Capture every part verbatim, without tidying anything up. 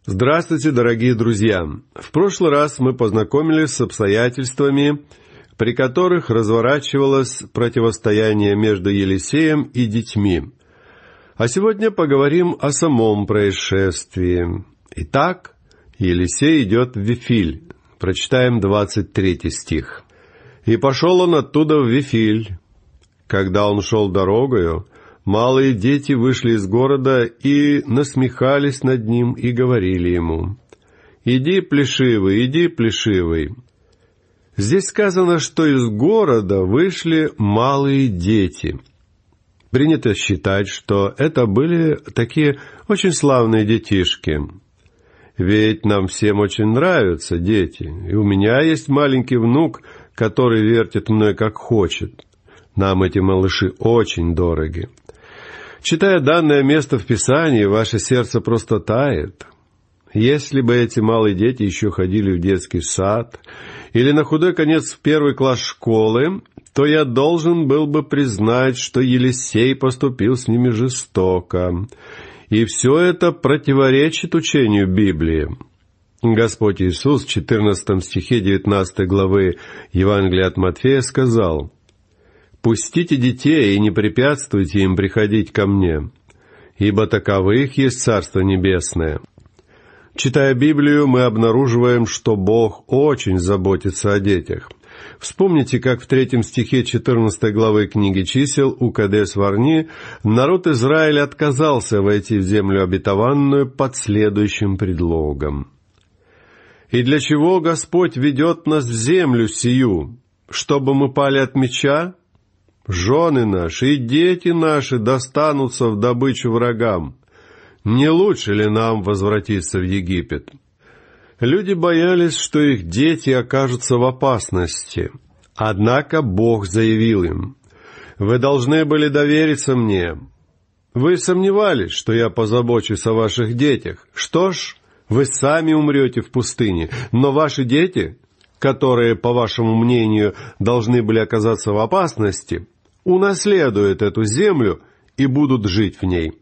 Здравствуйте, дорогие друзья! В прошлый раз мы познакомились с обстоятельствами, при которых разворачивалось противостояние между Елисеем и детьми. А сегодня поговорим о самом происшествии. Итак, Елисей идет в Вифиль. Прочитаем двадцать третий стих. «И пошел он оттуда в Вифиль. Когда он шел дорогою, малые дети вышли из города и насмехались над ним и говорили ему: „Иди, плешивый, иди, плешивый“». Здесь сказано, что из города вышли малые дети. Принято считать, что это были такие очень славные детишки. Ведь нам всем очень нравятся дети, и у меня есть маленький внук, который вертит мной как хочет. Нам эти малыши очень дороги. Читая данное место в Писании, ваше сердце просто тает. Если бы эти малые дети еще ходили в детский сад или на худой конец в первый класс школы, то я должен был бы признать, что Елисей поступил с ними жестоко. И все это противоречит учению Библии. Господь Иисус в четырнадцатом стихе девятнадцатой главы Евангелия от Матфея сказал: «Пустите детей и не препятствуйте им приходить ко мне, ибо таковых есть Царство Небесное». Читая Библию, мы обнаруживаем, что Бог очень заботится о детях. Вспомните, как в третьем стихе четырнадцатой главы книги «Чисел» у Кадес-Варни народ Израиля отказался войти в землю обетованную под следующим предлогом. «И для чего Господь ведет нас в землю сию? Чтобы мы пали от меча? Жены наши и дети наши достанутся в добычу врагам. Не лучше ли нам возвратиться в Египет?» Люди боялись, что их дети окажутся в опасности. Однако Бог заявил им: «Вы должны были довериться мне. Вы сомневались, что я позабочусь о ваших детях. Что ж, вы сами умрете в пустыне, но ваши дети, которые, по вашему мнению, должны были оказаться в опасности, унаследуют эту землю и будут жить в ней».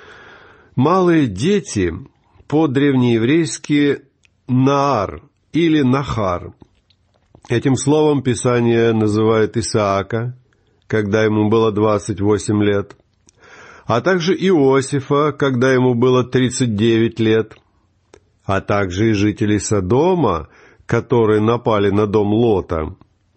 Малые дети по-древнееврейски «наар» или «нахар». Этим словом Писание называет Исаака, когда ему было двадцать восемь лет, а также Иосифа, когда ему было тридцать девять лет, а также и жителей Содома, которые напали на дом Лота.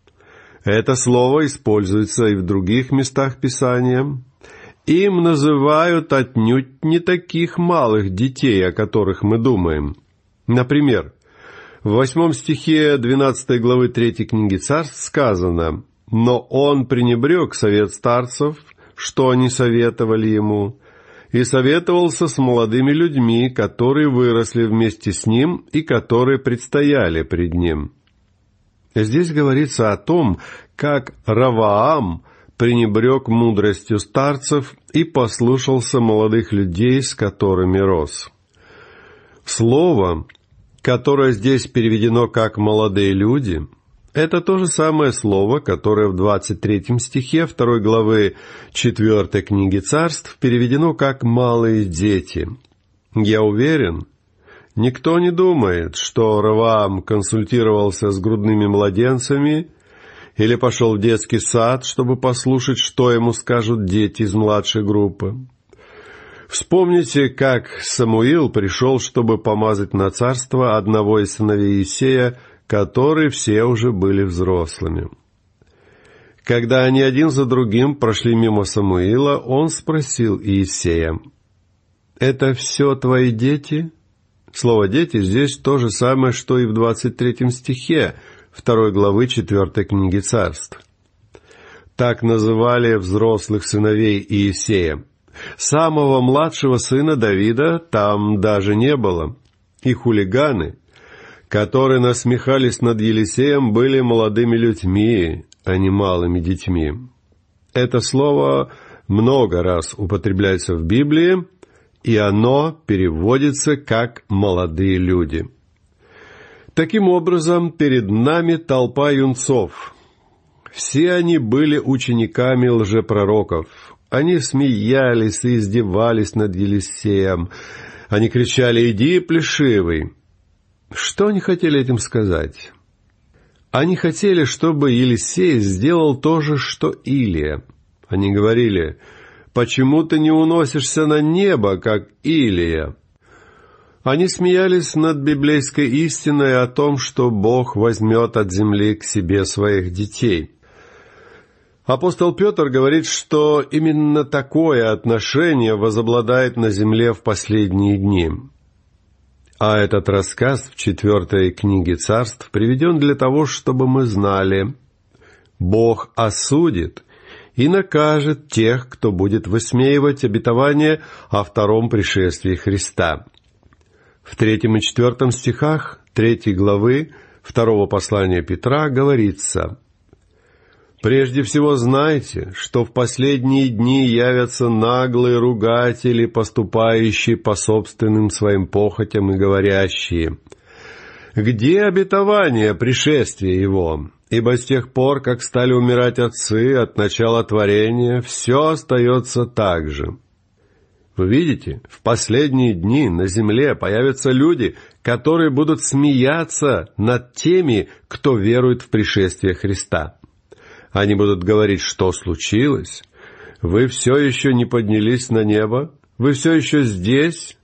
Это слово используется и в других местах Писания. Им называют отнюдь не таких малых детей, о которых мы думаем. Например, в восьмом стихе двенадцатой главы третьей книги Царств сказано: «Но он пренебрег совет старцев, что они советовали ему, и советовался с молодыми людьми, которые выросли вместе с ним и которые предстояли пред ним». Здесь говорится о том, как Раваам пренебрег мудростью старцев и послушался молодых людей, с которыми рос. Слово, которое здесь переведено как «молодые люди», это то же самое слово, которое в двадцать третьем стихе второй главы четвёртой книги Царств переведено как «малые дети». Я уверен, никто не думает, что Раваам консультировался с грудными младенцами или пошел в детский сад, чтобы послушать, что ему скажут дети из младшей группы. Вспомните, как Самуил пришел, чтобы помазать на царство одного из сыновей Иисея, которые все уже были взрослыми. Когда они один за другим прошли мимо Самуила, он спросил Иисея: «Это все твои дети?» Слово «дети» здесь то же самое, что и в двадцать третьем стихе второй главы четвёртой книги Царств. Так называли взрослых сыновей Иисея. Самого младшего сына Давида там даже не было. И хулиганы, которые насмехались над Елисеем, были молодыми людьми, а не малыми детьми. Это слово много раз употребляется в Библии, и оно переводится как «молодые люди». Таким образом, перед нами толпа юнцов. Все они были учениками лжепророков. Они смеялись и издевались над Елисеем. Они кричали: «Иди, плешивый!» Что они хотели этим сказать? Они хотели, чтобы Елисей сделал то же, что Илия. Они говорили: «Почему ты не уносишься на небо, как Илия?» Они смеялись над библейской истиной о том, что Бог возьмет от земли к себе своих детей. Апостол Петр говорит, что именно такое отношение возобладает на земле в последние дни. А этот рассказ в четвертой книге Царств приведен для того, чтобы мы знали: Бог осудит и накажет тех, кто будет высмеивать обетование о втором пришествии Христа. В третьем и четвертом стихах третьей главы второго послания Петра говорится: «Прежде всего знайте, что в последние дни явятся наглые ругатели, поступающие по собственным своим похотям и говорящие: где обетование пришествия его? Ибо с тех пор, как стали умирать отцы от начала творения, все остается так же». Вы видите, в последние дни на земле появятся люди, которые будут смеяться над теми, кто верует в пришествие Христа. Они будут говорить: что случилось? Вы все еще не поднялись на небо? Вы все еще здесь?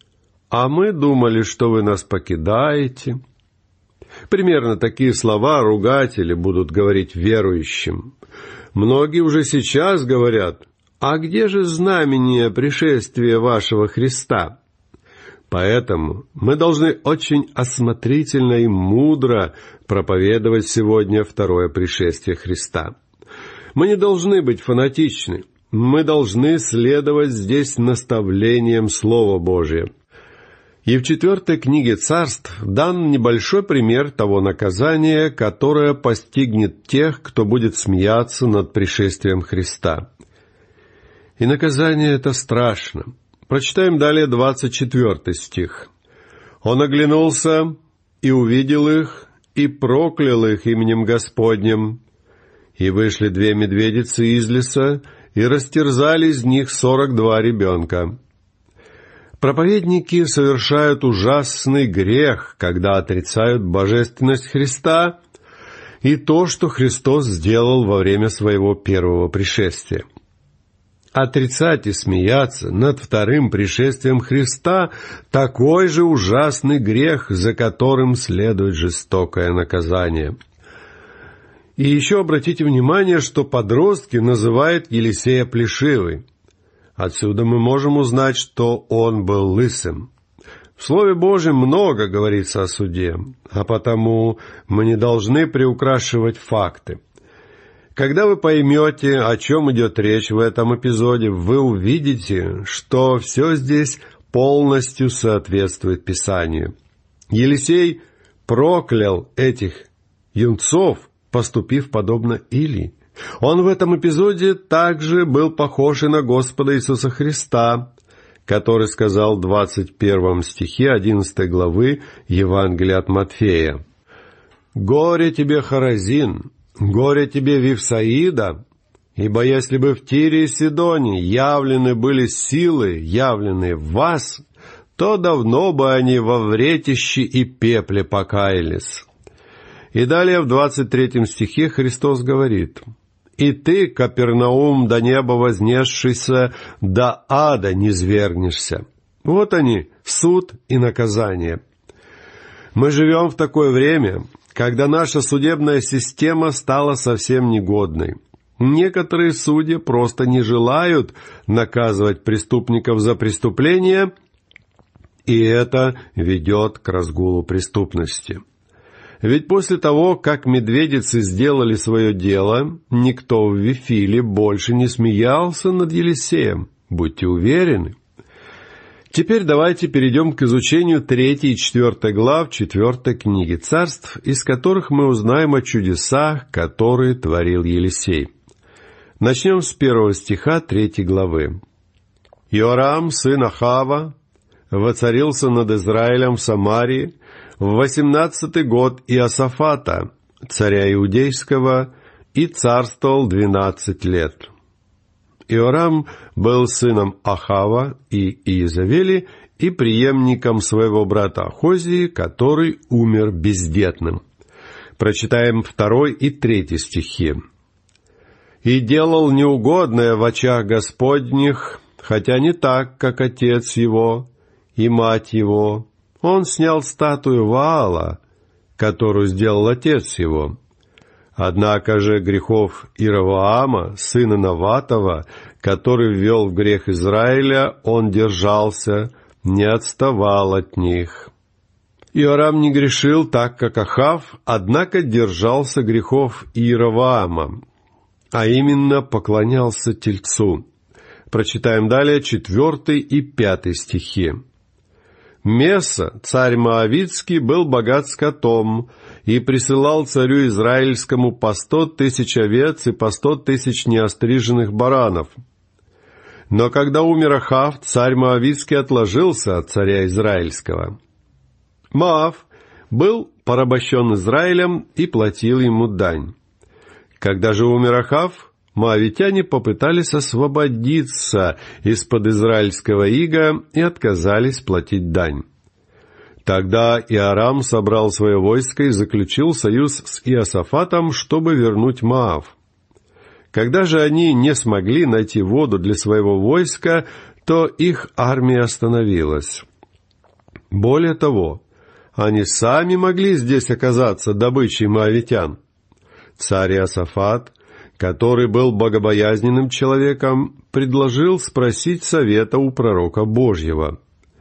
А мы думали, что вы нас покидаете. Примерно такие слова ругатели будут говорить верующим. Многие уже сейчас говорят: «А где же знамение пришествия вашего Христа?» Поэтому мы должны очень осмотрительно и мудро проповедовать сегодня второе пришествие Христа. Мы не должны быть фанатичны. Мы должны следовать здесь наставлениям Слова Божия. И в четвертой книге Царств дан небольшой пример того наказания, которое постигнет тех, кто будет смеяться над пришествием Христа. И наказание это страшно. Прочитаем далее двадцать четвертый стих. «Он оглянулся и увидел их, и проклял их именем Господним. И вышли две медведицы из леса, и растерзали из них сорок два ребенка». Проповедники совершают ужасный грех, когда отрицают божественность Христа и то, что Христос сделал во время своего первого пришествия. Отрицать и смеяться над вторым пришествием Христа — такой же ужасный грех, за которым следует жестокое наказание. И еще обратите внимание, что подростки называют Елисея плешивый. Отсюда мы можем узнать, что он был лысым. В Слове Божьем много говорится о суде, а потому мы не должны приукрашивать факты. Когда вы поймете, о чем идет речь в этом эпизоде, вы увидите, что все здесь полностью соответствует Писанию. Елисей проклял этих юнцов, поступив подобно Илии. Он в этом эпизоде также был похож и на Господа Иисуса Христа, который сказал в двадцать первом стихе одиннадцатой главы Евангелия от Матфея: «Горе тебе, Хоразин! Горе тебе, Вифсаида! Ибо если бы в Тире и Сидоне явлены были силы, явленные в вас, то давно бы они во вретище и пепле покаялись». И далее в двадцать третьем стихе Христос говорит: «И ты, Капернаум, до неба вознесшийся, до ада низвергнешься». Вот они, суд и наказание. Мы живем в такое время, когда наша судебная система стала совсем негодной. Некоторые судьи просто не желают наказывать преступников за преступления, и это ведет к разгулу преступности. Ведь после того, как медведицы сделали свое дело, никто в Вифиле больше не смеялся над Елисеем. Будьте уверены. Теперь давайте перейдем к изучению третьей и четвертой глав четвертой книги Царств, из которых мы узнаем о чудесах, которые творил Елисей. Начнем с первого стиха третьей главы. «Иорам, сын Ахава, воцарился над Израилем в Самарии в восемнадцатый год Иосафата, царя Иудейского, и царствовал двенадцать лет». Иорам был сыном Ахава и Иезавели и преемником своего брата Ахозии, который умер бездетным. Прочитаем второй и третий стихи. «И делал неугодное в очах Господних, хотя не так, как отец его и мать его. Он снял статую Ваала, которую сделал отец его. Однако же грехов Иеровоама, сына Наватова, который ввел в грех Израиля, он держался, не отставал от них. Иорам не грешил так, как Ахав, однако держался грехов Иеровоама, а именно поклонялся тельцу». Прочитаем далее четвертый и пятый стихи. «Меса, царь Моавитский, был богат скотом и присылал царю Израильскому по сто тысяч овец и по сто тысяч неостриженных баранов. Но когда умер Ахав, царь Моавитский отложился от царя Израильского. Моав был порабощен Израилем и платил ему дань. Когда же умер Ахав, моавитяне попытались освободиться из-под израильского ига и отказались платить дань. Тогда Иорам собрал свое войско и заключил союз с Иосафатом, чтобы вернуть Моав. Когда же они не смогли найти воду для своего войска, то их армия остановилась. Более того, они сами могли здесь оказаться добычей моавитян. Царь Иосафат, который был богобоязненным человеком, предложил спросить совета у пророка Божьего.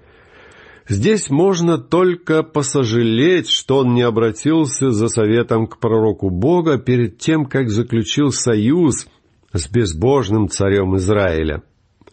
Здесь можно только посожалеть, что он не обратился за советом к пророку Бога перед тем, как заключил союз с безбожным царем Израиля.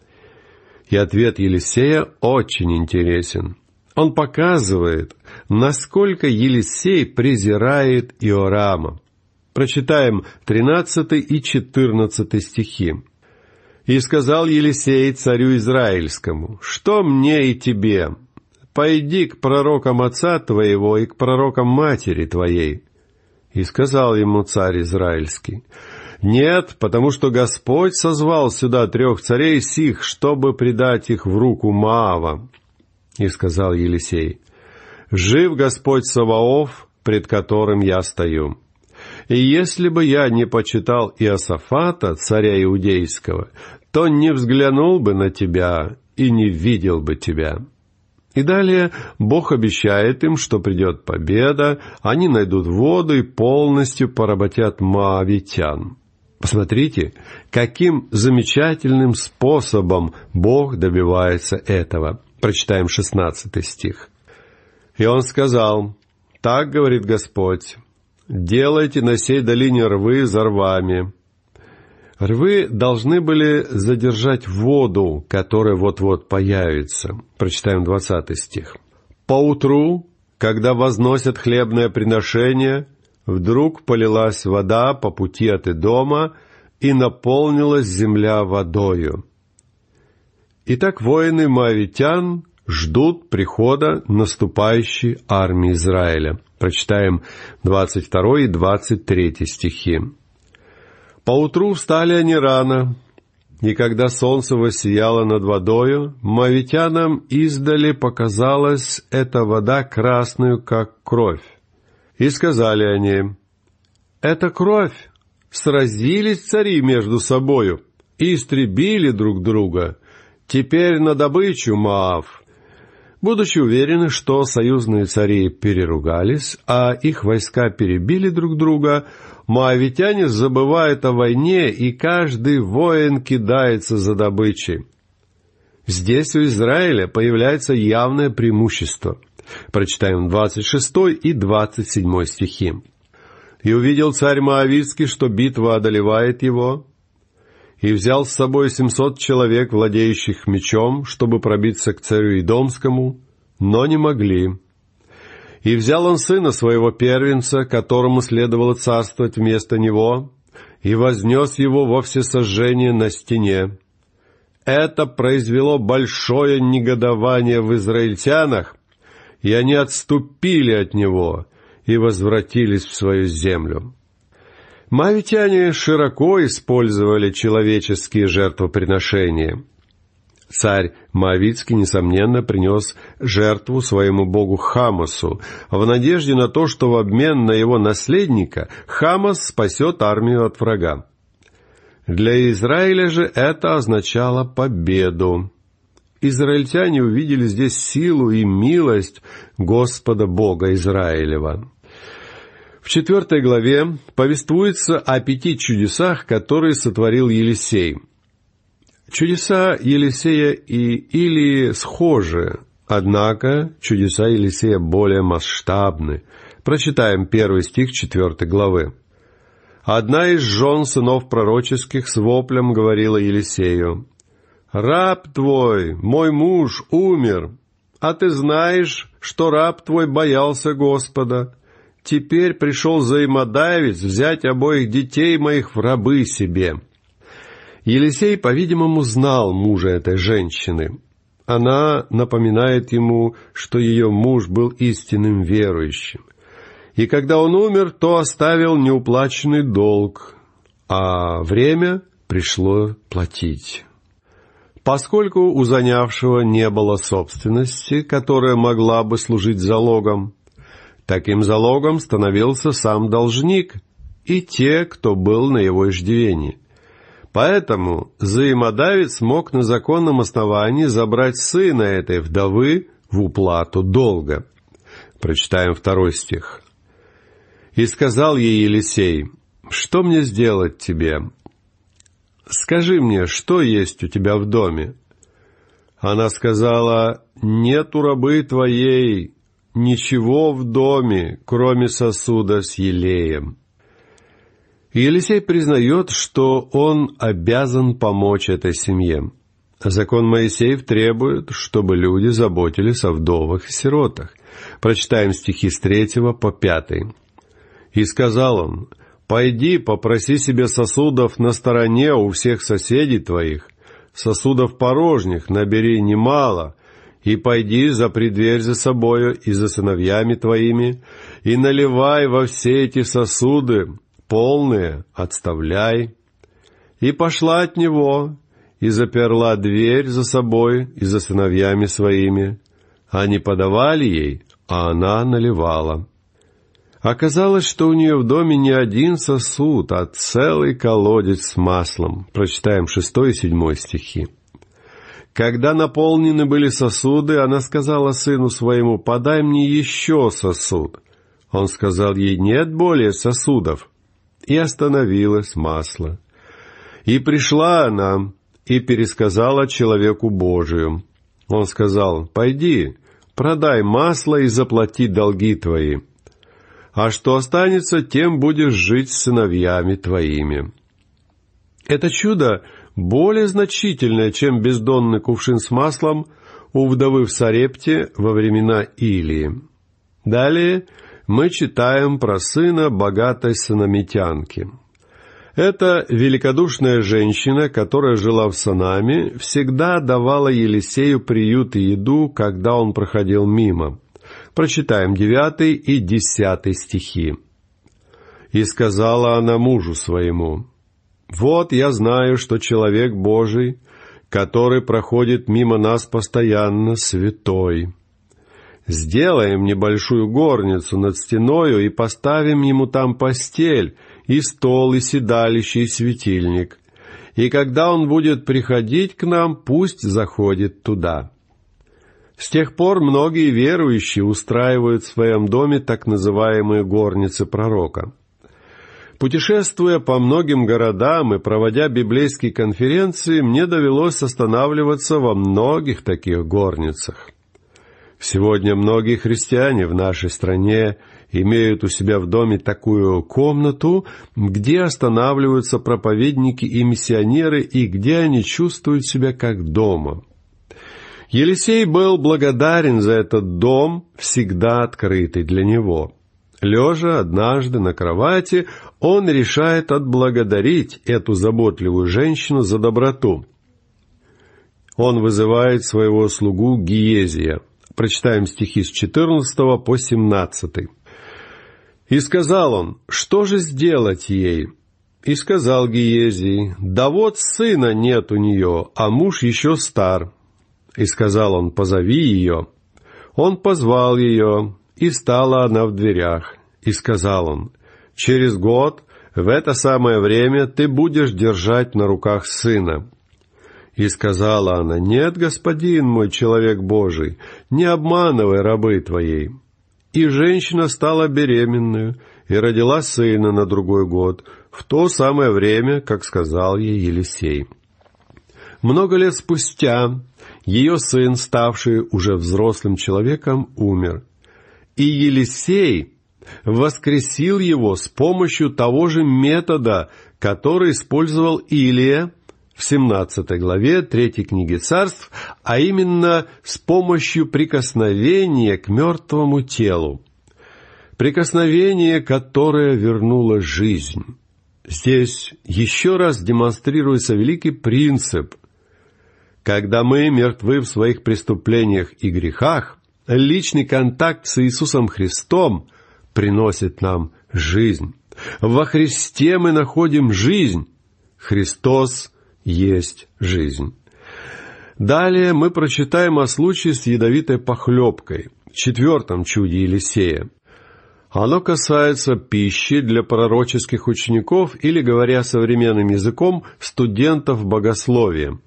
И ответ Елисея очень интересен. Он показывает, насколько Елисей презирает Иорама. Прочитаем тринадцатый и четырнадцатый стихи. «И сказал Елисей царю Израильскому: что мне и тебе? Пойди к пророкам отца твоего и к пророкам матери твоей». И сказал ему царь Израильский: «Нет, потому что Господь созвал сюда трех царей сих, чтобы предать их в руку Моава». И сказал Елисей: «Жив Господь Саваоф, пред которым я стою. И если бы я не почитал Иосафата, царя Иудейского, то не взглянул бы на тебя и не видел бы тебя». И далее Бог обещает им, что придет победа, они найдут воду и полностью поработят моавитян. Посмотрите, каким замечательным способом Бог добивается этого. Прочитаем шестнадцатый стих. «И он сказал: так говорит Господь, делайте на сей долине рвы за рвами». Рвы должны были задержать воду, которая вот-вот появится. Прочитаем двадцатый стих. «Поутру, когда возносят хлебное приношение, вдруг полилась вода по пути от Эдома, и наполнилась земля водою». Итак, воины моавитян ждут прихода наступающей армии Израиля. Прочитаем двадцать второй и двадцать третий стихи. «Поутру встали они рано, и когда солнце воссияло над водою, моавитянам издали показалась эта вода красную, как кровь. И сказали они: это кровь, сразились цари между собою и истребили друг друга. Теперь на добычу Моав». Будучи уверены, что союзные цари переругались, а их войска перебили друг друга, моавитяне забывают о войне, и каждый воин кидается за добычей. Здесь у Израиля появляется явное преимущество. Прочитаем двадцать шестой и двадцать седьмой стихи. «И увидел царь Моавитский, что битва одолевает его, и взял с собой семьсот человек, владеющих мечом, чтобы пробиться к царю Идомскому, но не могли. И взял он сына своего первенца, которому следовало царствовать вместо него, и вознес его во всесожжение на стене. Это произвело большое негодование в израильтянах, и они отступили от него и возвратились в свою землю». Моавитяне широко использовали человеческие жертвоприношения. Царь Моавитский, несомненно, принес жертву своему богу Хамасу, в надежде на то, что в обмен на его наследника Хамас спасет армию от врага. Для Израиля же это означало победу. Израильтяне увидели здесь силу и милость Господа Бога Израилева. В четвертой главе повествуется о пяти чудесах, которые сотворил Елисей. Чудеса Елисея и Илии схожи, однако чудеса Елисея более масштабны. Прочитаем первый стих четвертой главы. «Одна из жен сынов пророческих с воплем говорила Елисею: «Раб твой, мой муж, умер, а ты знаешь, что раб твой боялся Господа. Теперь пришел взаимодавец взять обоих детей моих в рабы себе». Елисей, по-видимому, знал мужа этой женщины. Она напоминает ему, что ее муж был истинным верующим. И когда он умер, то оставил неуплаченный долг, а время пришло платить. Поскольку у занявшего не было собственности, которая могла бы служить залогом, таким залогом становился сам должник и те, кто был на его иждивении. Поэтому взаимодавец мог на законном основании забрать сына этой вдовы в уплату долга. Прочитаем второй стих. «И сказал ей Елисей: что мне сделать тебе? Скажи мне, что есть у тебя в доме?» Она сказала: «Нет у рабы твоей ничего в доме, кроме сосуда с елеем». Елисей признает, что он обязан помочь этой семье. Закон Моисеев требует, чтобы люди заботились о вдовах и сиротах. Прочитаем стихи с третьего по пятый. «И сказал он: пойди, попроси себе сосудов на стороне у всех соседей твоих, сосудов порожних набери немало, и пойди, запри дверь за собою и за сыновьями твоими, и наливай во все эти сосуды, полные отставляй». И пошла от него, и заперла дверь за собой и за сыновьями своими. Они подавали ей, а она наливала. Оказалось, что у нее в доме не один сосуд, а целый колодец с маслом. Прочитаем шестой и седьмой стихи. Когда наполнены были сосуды, она сказала сыну своему: «Подай мне еще сосуд». Он сказал ей: «Нет более сосудов». И остановилось масло. И пришла она и пересказала человеку Божию. Он сказал: «Пойди, продай масло и заплати долги твои, а что останется, тем будешь жить с сыновьями твоими». Это чудо более значительное, чем бездонный кувшин с маслом у вдовы в Сарепте во времена Илии. Далее мы читаем про сына богатой сунамитянки. Эта великодушная женщина, которая жила в Санаме, всегда давала Елисею приют и еду, когда он проходил мимо. Прочитаем девятый и десятый стихи. «И сказала она мужу своему: вот я знаю, что человек Божий, который проходит мимо нас постоянно, святой. Сделаем небольшую горницу над стеною и поставим ему там постель, и стол, и седалище, и светильник. И когда он будет приходить к нам, пусть заходит туда». С тех пор многие верующие устраивают в своем доме так называемые горницы пророка. Путешествуя по многим городам и проводя библейские конференции, мне довелось останавливаться во многих таких горницах. Сегодня многие христиане в нашей стране имеют у себя в доме такую комнату, где останавливаются проповедники и миссионеры, и где они чувствуют себя как дома. Елисей был благодарен за этот дом, всегда открытый для него. Лежа однажды на кровати, он решает отблагодарить эту заботливую женщину за доброту. Он вызывает своего слугу Гиезия. Прочитаем стихи с четырнадцатого по семнадцатый. «И сказал он: что же сделать ей? И сказал Гиезий: да вот сына нет у нее, а муж еще стар. И сказал он: «Позови ее». Он позвал ее, и стала она в дверях. И сказал он: «Через год, в это самое время, ты будешь держать на руках сына». И сказала она: «Нет, господин мой, человек Божий, не обманывай рабы твоей». И женщина стала беременную и родила сына на другой год, в то самое время, как сказал ей Елисей. Много лет спустя ее сын, ставший уже взрослым человеком, умер. И Елисей воскресил его с помощью того же метода, который использовал Илия в семнадцатой главе третьей книги Царств, а именно с помощью прикосновения к мертвому телу. Прикосновение, которое вернуло жизнь. Здесь еще раз демонстрируется великий принцип. Когда мы мертвы в своих преступлениях и грехах, личный контакт с Иисусом Христом приносит нам жизнь. Во Христе мы находим жизнь. Христос есть жизнь. Далее мы прочитаем о случае с ядовитой похлебкой, четвертом чуде Елисея. Оно касается пищи для пророческих учеников или, говоря современным языком, студентов богословия.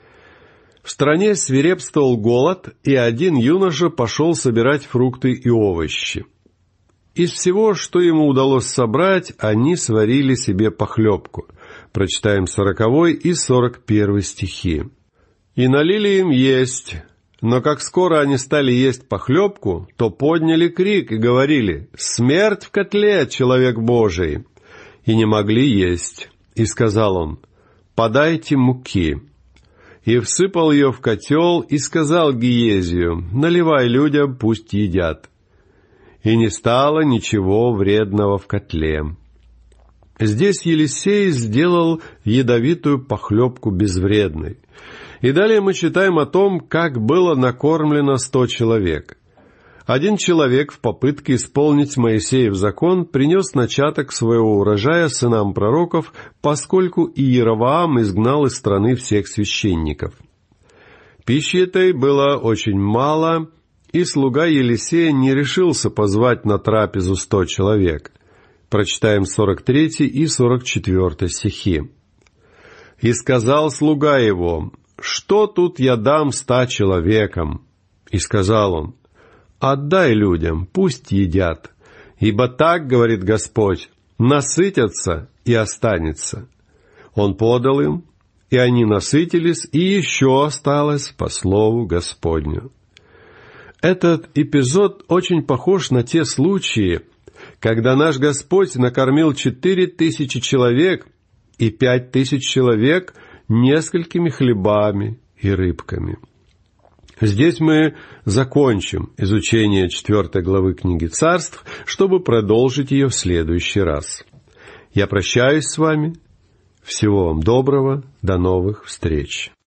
В стране свирепствовал голод, и один юноша пошел собирать фрукты и овощи. Из всего, что ему удалось собрать, они сварили себе похлебку. Прочитаем сороковой и сорок первый стихи. «И налили им есть, но как скоро они стали есть похлебку, то подняли крик и говорили: „Смерть в котле, человек Божий!“ И не могли есть. И сказал он: „Подайте муки». И всыпал ее в котел, и сказал Гиезию: „Наливай людям, пусть едят». И не стало ничего вредного в котле. Здесь Елисей сделал ядовитую похлебку безвредной. И далее мы читаем о том, как было накормлено сто человек. Один человек в попытке исполнить Моисеев закон принес начаток своего урожая сынам пророков, поскольку Иеровоам изгнал из страны всех священников. Пищи этой было очень мало, и слуга Елисея не решился позвать на трапезу сто человек. Прочитаем сорок третий и сорок четвертый стихи. «И сказал слуга его: „Что тут я дам ста человекам?“ И сказал он: „Отдай людям, пусть едят, ибо так, говорит Господь, насытятся и останется“. Он подал им, и они насытились, и еще осталось по слову Господню». Этот эпизод очень похож на те случаи, когда наш Господь накормил четыре тысячи человек и пять тысяч человек несколькими хлебами и рыбками. Здесь мы закончим изучение четвертой главы книги Царств, чтобы продолжить ее в следующий раз. Я прощаюсь с вами. Всего вам доброго. До новых встреч.